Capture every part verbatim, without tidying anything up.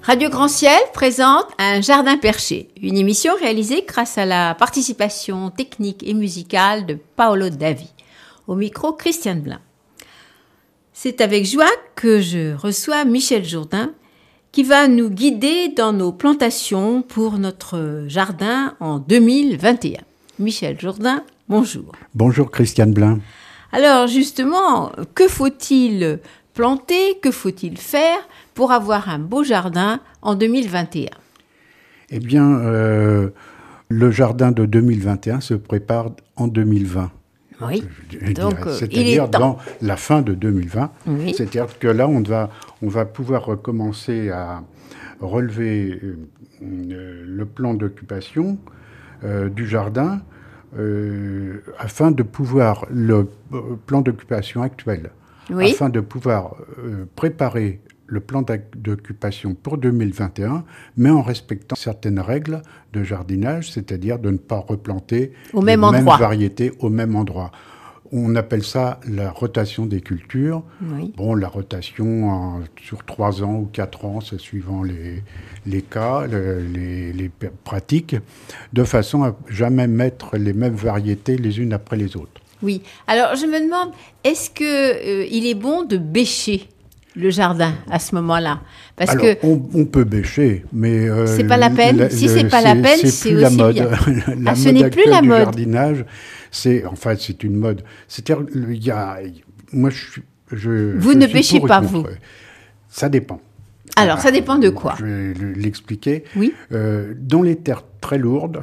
Radio Grand Ciel présente Un jardin perché, une émission réalisée grâce à la participation technique et musicale de Paolo Davi. Au micro, Christiane Blin. C'est avec joie que je reçois Michel Jourdain qui va nous guider dans nos plantations pour notre jardin en deux mille vingt et un. Michel Jourdain, bonjour. Bonjour Christiane Blin. Alors justement, que faut-il planter, que faut-il faire pour avoir un beau jardin en deux mille vingt et un? Eh bien, euh, le jardin de deux mille vingt et un se prépare en deux mille vingt. Oui, donc euh, c'est-à-dire dans la fin de deux mille vingt. Oui. C'est-à-dire que là, on va, on va pouvoir recommencer à relever euh, le plan d'occupation euh, du jardin euh, afin de pouvoir, le euh, plan d'occupation actuel, oui. afin de pouvoir euh, préparer le plan d'occupation pour deux mille vingt et un, mais en respectant certaines règles de jardinage, c'est-à-dire de ne pas replanter au les même mêmes endroit. variétés au même endroit. On appelle ça la rotation des cultures. Oui. Bon, la rotation en, sur trois ans ou quatre ans, c'est suivant les, les cas, le, les, les pratiques, de façon à jamais mettre les mêmes variétés les unes après les autres. Oui. Alors, je me demande, est-ce qu'il euh, est bon de bêcher le jardin à ce moment-là? Parce Alors, que on, on peut bêcher, mais euh, c'est pas la peine. Le, si c'est pas la peine, c'est, c'est plus aussi la mode. bien. la ah, ce mode n'est plus la du mode. Jardinage, c'est en fait c'est une mode. C'est-à-dire, il y a, moi je, je vous je ne suis bêchez pour pas et vous. contre. Ça dépend. Alors, voilà. Ça dépend de quoi? Je vais l'expliquer. Oui. Euh, dans les terres très lourdes,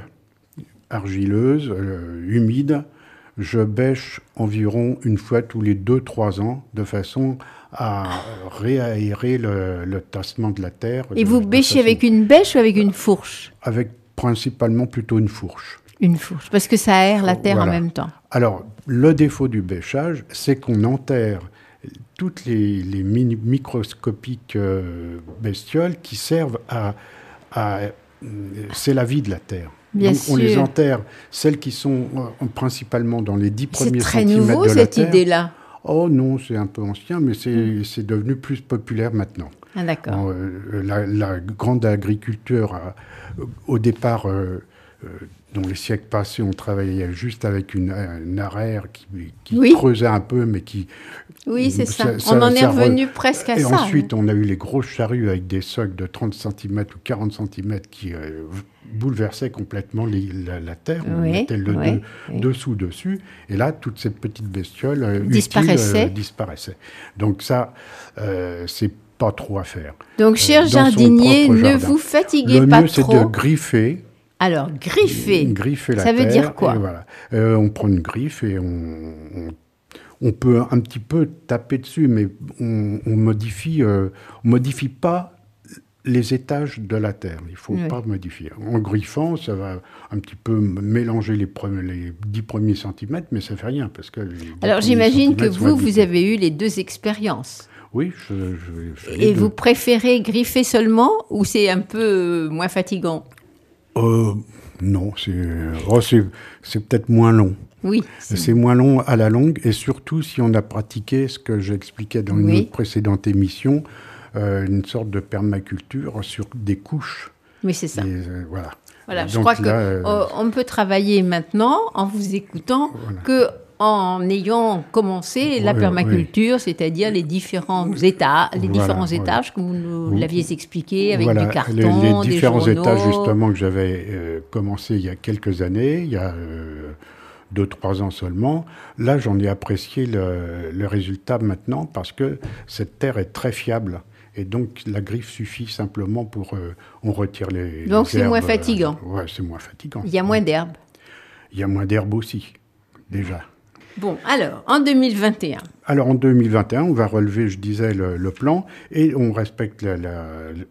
argileuses, euh, humides, je bêche environ une fois tous les deux trois ans, de façon à réaérer le, le tassement de la terre. Et de, vous de bêchez façon... avec une bêche ou avec une fourche? Avec principalement plutôt une fourche. Une fourche, parce que ça aère la terre voilà. en même temps. Alors, le défaut du bêchage, c'est qu'on enterre toutes les, les mini- microscopiques euh, bestioles qui servent à, à... C'est la vie de la terre. Bien Donc, sûr. on les enterre, celles qui sont euh, principalement dans les dix premiers centimètres centimètres de la terre. C'est très nouveau, cette idée-là. Oh non, c'est un peu ancien, mais c'est, mmh. c'est devenu plus populaire maintenant. Ah, d'accord. Euh, la, la grande agriculture, a, au départ, euh, euh, dans les siècles passés, on travaillait juste avec une, une arère qui, qui oui. creusait un peu, mais qui... Oui, c'est ça. ça. ça on en ça est revenu re... presque à Et ça. Et ensuite, hein. on a eu les grosses charrues avec des socs de trente centimètres ou quarante centimètres qui euh, bouleversaient complètement les, la, la terre. On oui, mettait le oui, de, oui. dessous, dessus. Et là, toutes ces petites bestioles euh, disparaissaient. Utiles, euh, disparaissaient. Donc ça, euh, c'est pas trop à faire. Donc, cher euh, jardinier, ne jardin. vous fatiguez le pas mieux, trop. Le mieux, c'est de griffer. Alors, griffer, griffer la ça terre, veut dire quoi? Voilà. euh, On prend une griffe et on, on, on peut un petit peu taper dessus, mais on, on modifie, euh, on modifie pas les étages de la terre. Il faut oui. pas modifier. En griffant, ça va un petit peu mélanger les, pre- les dix premiers centimètres, mais ça fait rien parce que. Alors, j'imagine que vous, vous avez eu les deux expériences. Oui, je, je, je Et vous deux. Préférez griffer seulement ou c'est un peu moins fatigant? Euh, non, c'est, oh, c'est, c'est peut-être moins long. Oui. C'est... c'est moins long à la longue, et surtout si on a pratiqué ce que j'expliquais dans une oui. autre précédente émission, euh, une sorte de permaculture sur des couches. Oui, c'est ça. Et, euh, voilà. Voilà, je crois qu'on euh, peut travailler maintenant en vous écoutant voilà. que en ayant commencé la oui, permaculture, oui. c'est-à-dire les différents états, les voilà, différents oui. étages que vous nous l'aviez expliqué avec voilà, du carton, les, les des différents journaux. étages justement que j'avais euh, commencé il y a quelques années, il y a euh, deux, trois ans seulement. Là, j'en ai apprécié le, le résultat maintenant parce que cette terre est très fiable. Et donc, la griffe suffit simplement pour... Euh, on retire les Donc, les c'est herbes, moins fatigant. Euh, ouais, c'est moins fatigant. Il y a moins d'herbes. Il y a moins d'herbes aussi, déjà. Bon, alors, en deux mille vingt et un. Alors, en deux mille vingt et un, on va relever, je disais, le, le plan et on respecte la, la,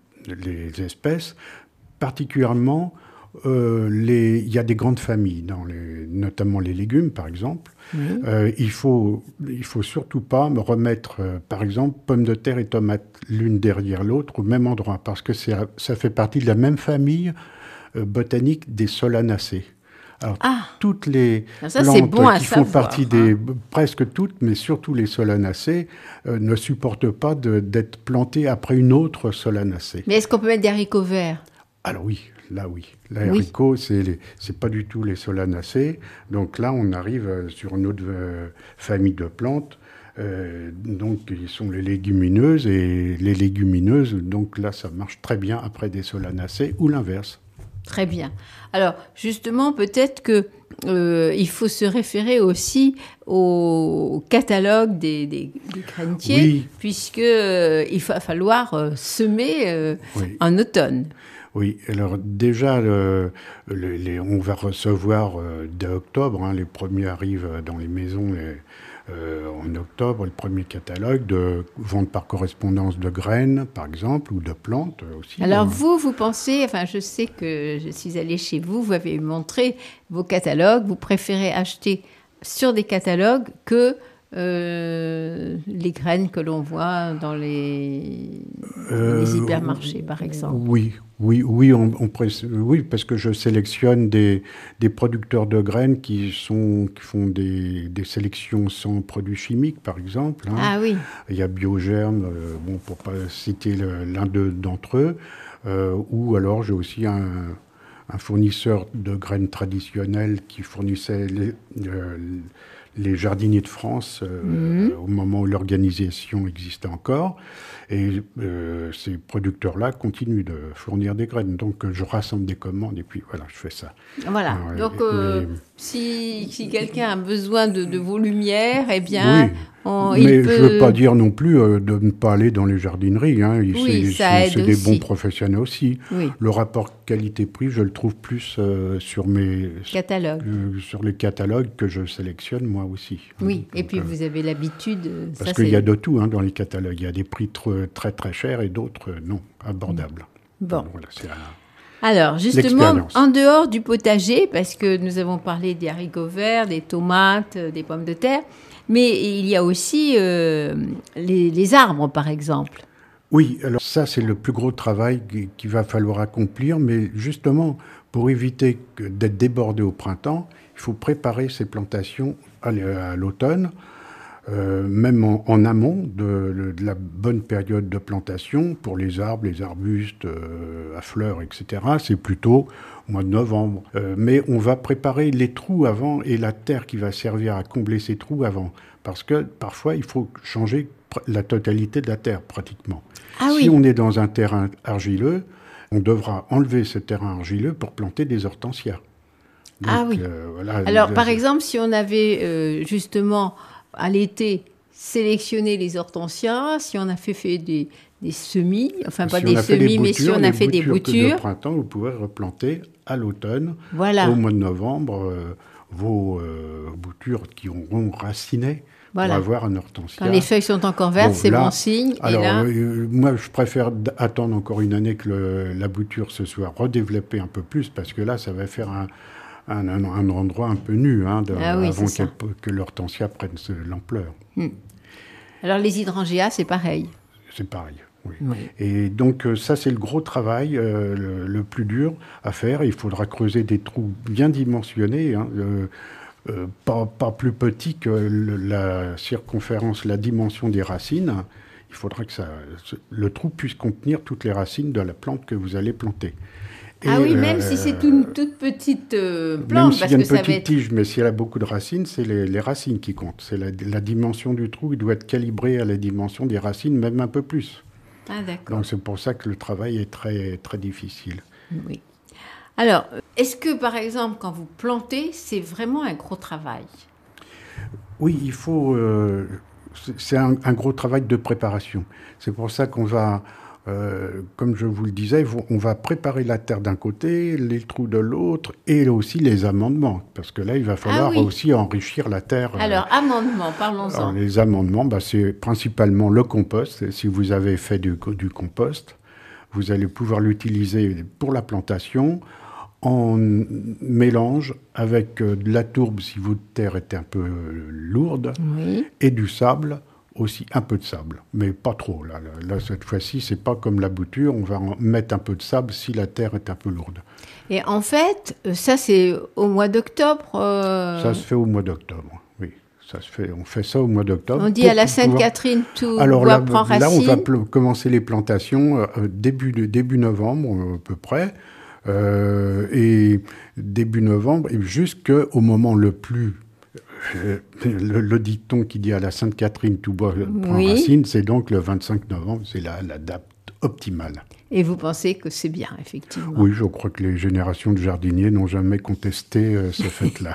les espèces, particulièrement... Euh, les, il y a des grandes familles, dans les, notamment les légumes, par exemple. Mmh. Euh, il faut, il faut surtout pas me remettre, euh, par exemple, pommes de terre et tomates l'une derrière l'autre au même endroit, parce que c'est, ça fait partie de la même famille euh, botanique des solanacées. Alors, ah. toutes les ça, plantes bon qui font savoir, partie des... hein. Presque toutes, mais surtout les solanacées, euh, ne supportent pas de, d'être plantées après une autre solanacée. Mais est-ce qu'on peut mettre des haricots verts? Alors oui, là oui. L'haricot, oui. c'est, les, c'est pas du tout les solanacées. Donc là, on arrive sur une autre euh, famille de plantes. Euh, donc, ils sont les légumineuses. Et les légumineuses, donc là, ça marche très bien après des solanacées ou l'inverse. Très bien. Alors, justement, peut-être que euh, il faut se référer aussi au catalogue des, des, des grainetiers, oui. puisque euh, il va falloir euh, semer euh, oui. en automne. Oui, alors déjà, le, le, les, on va recevoir euh, dès octobre, hein, les premiers arrivent dans les maisons les, euh, en octobre, le premier catalogue de vente par correspondance de graines, par exemple, ou de plantes aussi. Alors hein. vous, vous pensez, enfin je sais que je suis allée chez vous, vous avez montré vos catalogues, vous préférez acheter sur des catalogues que Euh, les graines que l'on voit dans les, euh, les hypermarchés, par exemple. Oui, oui, oui, on, on pré- oui, parce que je sélectionne des, des producteurs de graines qui, sont, qui font des, des sélections sans produits chimiques, par exemple. Hein. Ah oui. Il y a Biogerm, euh, bon, pour ne pas citer le, l'un de, d'entre eux, euh, ou alors j'ai aussi un, un fournisseur de graines traditionnelles qui fournissait les, euh, les jardiniers de France euh, mmh. au moment où l'organisation existait encore. Et euh, ces producteurs-là continuent de fournir des graines. Donc je rassemble des commandes et puis voilà, je fais ça. Voilà. Euh, Donc euh, mais... si, si quelqu'un a besoin de, de vos lumières, eh bien... Oui. On, mais il peut... je ne veux pas dire non plus euh, de ne pas aller dans les jardineries. Hein. Oui, c'est, ça c'est, aide c'est des aussi. bons professionnels aussi. Oui. Le rapport qualité-prix, je le trouve plus euh, sur mes catalogues, euh, sur les catalogues que je sélectionne moi aussi. Oui, donc, et puis euh, vous avez l'habitude. Parce ça, qu'il c'est... y a de tout hein, dans les catalogues. Il y a des prix très très, très chers et d'autres euh, non abordables. Bon. Donc, voilà, c'est un... Alors, justement, en dehors du potager, parce que nous avons parlé des haricots verts, des tomates, des pommes de terre, mais il y a aussi euh, les, les arbres, par exemple. Oui, alors ça, c'est le plus gros travail qu'il va falloir accomplir, mais justement, pour éviter que, d'être débordé au printemps, il faut préparer ces plantations à, à l'automne, euh, même en, en amont de, de la bonne période de plantation pour les arbres, les arbustes euh, à fleurs, et cetera. C'est plutôt au mois de novembre. Euh, mais on va préparer les trous avant et la terre qui va servir à combler ces trous avant. Parce que parfois, il faut changer la totalité de la terre, pratiquement. Ah si oui. on est dans un terrain argileux, on devra enlever ce terrain argileux pour planter des hortensias. Donc, ah oui. Euh, voilà, Alors, les... par exemple, si on avait euh, justement... à l'été, sélectionner les hortensias, si on a fait, fait des, des semis, enfin pas si des semis, mais boutures, si on a fait des boutures. De printemps, vous pouvez replanter à l'automne, voilà. au mois de novembre, euh, vos euh, boutures qui auront raciné voilà. pour avoir un hortensia. Quand les feuilles sont encore vertes, bon, c'est là, bon signe. Alors, et là... euh, moi, je préfère attendre encore une année que le, la bouture se soit redéveloppée un peu plus, parce que là, ça va faire un... Un, un, un endroit un peu nu, hein, de, ah oui, avant que l'hortensia prenne l'ampleur. Hmm. Alors les hydrangeas, c'est pareil. C'est pareil, oui. oui. Et donc ça, c'est le gros travail, euh, le, le plus dur à faire. Il faudra creuser des trous bien dimensionnés, hein, euh, euh, pas, pas plus petits que le, la circonférence, la dimension des racines. Il faudra que ça, le trou puisse contenir toutes les racines de la plante que vous allez planter. Et ah oui, même euh, si c'est une toute petite euh, plante. Même s'il y a une petite être... tige, mais si elle a beaucoup de racines, c'est les, les racines qui comptent. C'est la, la dimension du trou, il doit être calibré à la dimension des racines, même un peu plus. Ah d'accord. Donc c'est pour ça que le travail est très, très difficile. Oui. Alors, est-ce que par exemple, quand vous plantez, c'est vraiment un gros travail? Oui, il faut... Euh, c'est un, un gros travail de préparation. C'est pour ça qu'on va... Euh, comme je vous le disais, on va préparer la terre d'un côté, les trous de l'autre, et aussi les amendements, parce que là, il va falloir ah oui. aussi enrichir la terre. Alors, euh, amendements, parlons-en. Alors, les amendements, bah, c'est principalement le compost. Si vous avez fait du, du compost, vous allez pouvoir l'utiliser pour la plantation en mélange avec de la tourbe, si votre terre est un peu lourde, oui. et du sable, aussi un peu de sable, mais pas trop. Là, là, là cette fois-ci, c'est pas comme la bouture, on va en mettre un peu de sable si la terre est un peu lourde. Et en fait, ça c'est au mois d'octobre euh... Ça se fait au mois d'octobre, oui. Ça se fait, on fait ça au mois d'octobre. On dit à la Sainte-Catherine, tout Alors bois là, prend racine. Là, on va pl- commencer les plantations euh, début, de, début novembre, à peu près. Euh, et début novembre, et jusqu'au moment le plus... Euh, le, le dicton qui dit à la Sainte-Catherine, tout bois prend oui. racine, c'est donc le vingt-cinq novembre, c'est la, la date optimale. Et vous pensez que c'est bien, effectivement? Oui, je crois que les générations de jardiniers n'ont jamais contesté euh, ce fait-là.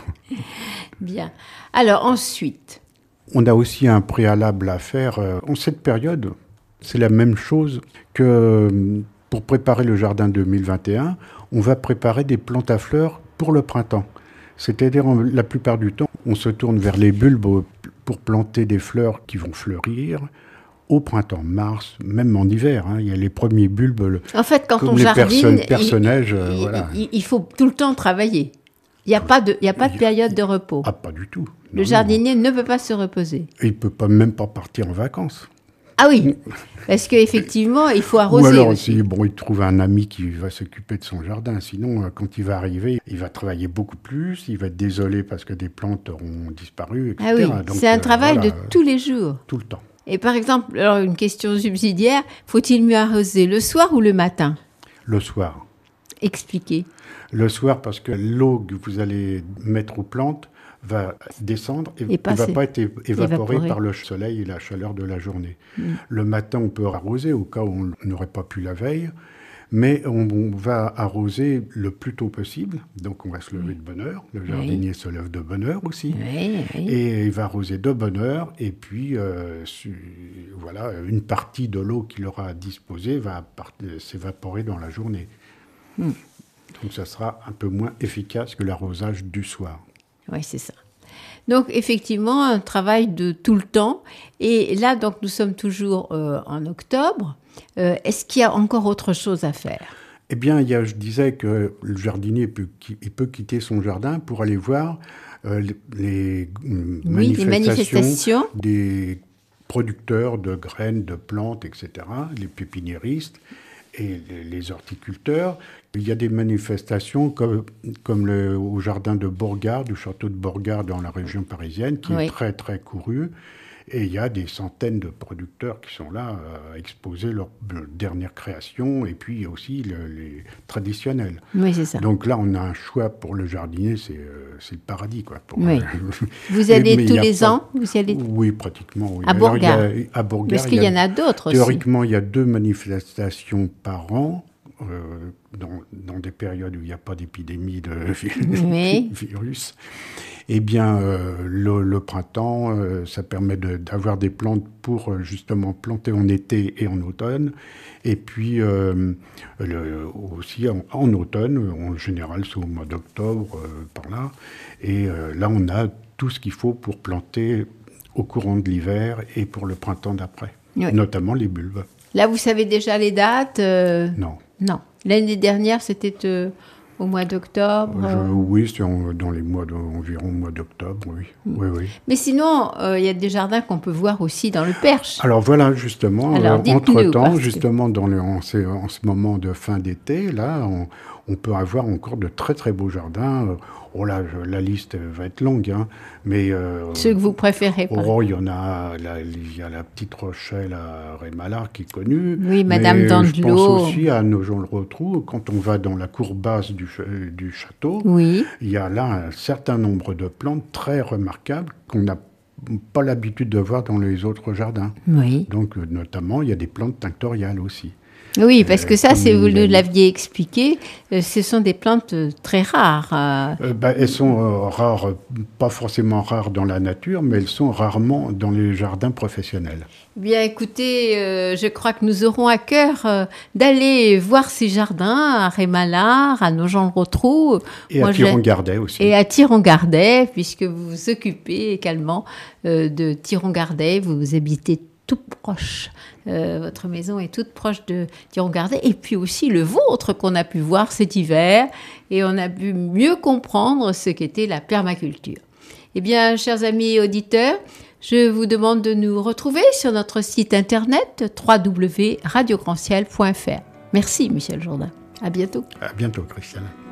Bien. Alors ensuite, on a aussi un préalable à faire. Euh, en cette période, c'est la même chose que euh, pour préparer le jardin deux mille vingt et un, on va préparer des plantes à fleurs pour le printemps. C'est-à-dire, la plupart du temps, on se tourne vers les bulbes pour planter des fleurs qui vont fleurir au printemps, mars, même en hiver. Hein, il y a les premiers bulbes. En fait, quand comme on les jardine, personnages, il, euh, il, voilà. il, il faut tout le temps travailler. Il n'y a pas de, il y a pas de période de repos. Ah, pas du tout. Le non, jardinier non. ne peut pas se reposer. Et il ne peut pas, même pas partir en vacances. Ah oui, parce qu'effectivement, il faut arroser. Ou alors, aussi. Si, bon, il trouve un ami qui va s'occuper de son jardin. Sinon, quand il va arriver, il va travailler beaucoup plus. Il va être désolé parce que des plantes auront disparu, et cetera. Ah oui, Donc, c'est un euh, travail voilà, de tous les jours. Tout le temps. Et par exemple, alors une question subsidiaire, faut-il mieux arroser le soir ou le matin? Le soir. Expliquez. Le soir, parce que l'eau que vous allez mettre aux plantes va descendre et ne va pas être évaporée Évaporé. par le soleil et la chaleur de la journée. Mm. Le matin, on peut arroser au cas où on n'aurait pas pu la veille, mais on, on va arroser le plus tôt possible. Donc, on va se lever oui. de bonne heure. Le jardinier oui. se lève de bonne heure aussi. Oui, oui. Et il va arroser de bonne heure. Et puis, euh, su, voilà, une partie de l'eau qu'il aura à disposer va part- s'évaporer dans la journée. Mm. Donc, ça sera un peu moins efficace que l'arrosage du soir. Oui, c'est ça. Donc, effectivement, un travail de tout le temps. Et là, donc, nous sommes toujours euh, en octobre. Euh, est-ce qu'il y a encore autre chose à faire? Eh bien, il y a, je disais que le jardinier peut, il peut quitter son jardin pour aller voir euh, les, les, oui, manifestations, les manifestations des producteurs de graines, de plantes, et cetera, les pépiniéristes et les, les horticulteurs. Il y a des manifestations comme, comme le, au jardin de Bourgard, du château de Bourgard dans la région parisienne, qui oui. est très très couru. Et il y a des centaines de producteurs qui sont là à exposer leurs dernières créations et puis aussi le, les traditionnels. Oui, c'est ça. Donc là, on a un choix pour le jardinier, c'est, euh, c'est le paradis, quoi. Pour, oui. euh, Vous allez tous les pas... ans vous y allez... Oui, pratiquement. Oui. À Bourgard. Alors, il y a, à Bourgard. Parce qu'il y en a d'autres théoriquement, aussi. il y a deux manifestations par an. Euh, dans, dans des périodes où il n'y a pas d'épidémie de oui. virus, eh bien, euh, le, le printemps, euh, ça permet de, d'avoir des plantes pour euh, justement planter en été et en automne. Et puis, euh, le, aussi en, en automne, en général, c'est au mois d'octobre, euh, par là. Et euh, là, on a tout ce qu'il faut pour planter au courant de l'hiver et pour le printemps d'après, oui. notamment les bulbes. Là, vous savez déjà les dates euh... Non. Non. L'année dernière, c'était euh, au mois d'octobre Je, Oui, c'est en, dans les mois de, environ au mois d'octobre, oui. Mm. oui, oui. Mais sinon, il euh, y a des jardins qu'on peut voir aussi dans le Perche. Alors voilà, justement, Alors, euh, entre-temps, que... justement, dans le, en, ce, en ce moment de fin d'été, là, on, on peut avoir encore de très très beaux jardins. Oh là, je, la liste va être longue, hein, mais... Euh, Ceux que vous préférez, pas. Oh, il y en a, la, il y a la petite Rochelle à Rémalard qui est connue. Oui, Madame Dandelot. Je pense aussi à Nogent-le-Rotrou. Quand on va dans la cour basse du, du château, oui. il y a là un certain nombre de plantes très remarquables qu'on n'a pas l'habitude de voir dans les autres jardins. Oui. Donc, notamment, il y a des plantes tinctoriales aussi. Oui, parce que ça, c'est, vous l'aviez expliqué, ce sont des plantes très rares. Euh, bah, elles sont euh, rares, pas forcément rares dans la nature, mais elles sont rarement dans les jardins professionnels. Bien, écoutez, euh, je crois que nous aurons à cœur euh, d'aller voir ces jardins à Rémalard, à Nogent-le-Rotrou. Et Moi, à Thiron-Gardet aussi. Et à Thiron-Gardet, puisque vous vous occupez également euh, de Thiron-Gardet, vous habitez tout proche. Euh, votre maison est toute proche de Thiron-Gardet. Et puis aussi le vôtre qu'on a pu voir cet hiver. Et on a pu mieux comprendre ce qu'était la permaculture. Eh bien, chers amis auditeurs, Je vous demande de nous retrouver sur notre site internet w w w point radio grand ciel point f r. Merci Michel Jourdain. À bientôt. À bientôt, Christiane.